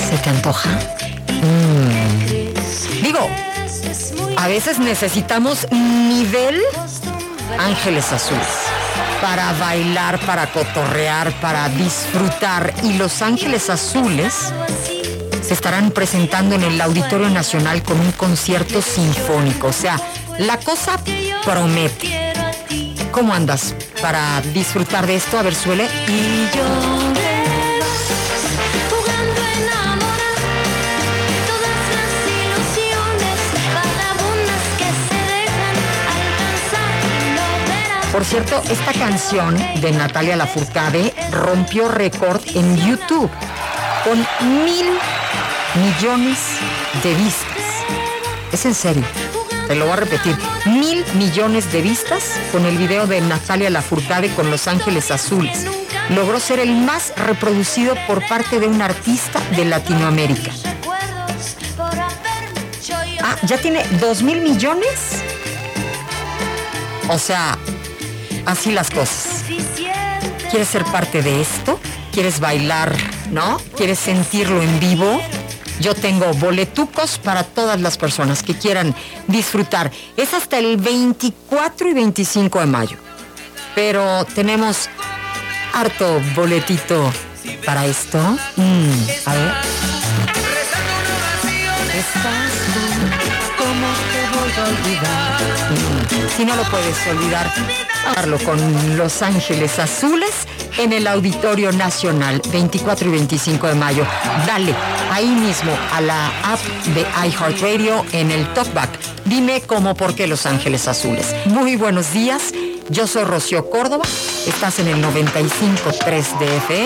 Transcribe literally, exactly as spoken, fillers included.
¿Se te antoja? Mm. Digo, a veces necesitamos nivel Ángeles Azules para bailar, para cotorrear, para disfrutar. Y los Ángeles Azules se estarán presentando en el Auditorio Nacional con un concierto sinfónico. O sea, la cosa promete. ¿Cómo andas para disfrutar de esto? A ver, suele. Y yo jugando a enamorar todas las ilusiones vagabundas que se dejan alcanzar, lo verás. Por cierto, esta canción de Natalia Lafourcade rompió récord en YouTube con mil millones de vistas. Es en serio. Te lo voy a repetir, mil millones de vistas con el video de Natalia Lafourcade con Los Ángeles Azules. Logró ser el más reproducido por parte de un artista de Latinoamérica. Ah, ¿ya tiene dos mil millones? O sea, así las cosas. ¿Quieres ser parte de esto? ¿Quieres bailar, no? ¿Quieres sentirlo en vivo? Yo tengo boletucos para todas las personas que quieran disfrutar. Es hasta el veinticuatro y veinticinco de mayo. Pero tenemos harto boletito para esto. Mm, a ver. ¿Estás tú? ¿Cómo te voy a olvidar? Mm, si no lo puedes olvidar, hablarlo con Los Ángeles Azules en el Auditorio Nacional, veinticuatro y veinticinco de mayo. Dale ahí mismo a la app de iHeartRadio en el TalkBack. Dime cómo, por qué Los Ángeles Azules. Muy buenos días, yo soy Rocío Córdoba, estás en el noventa y cinco punto tres de F M.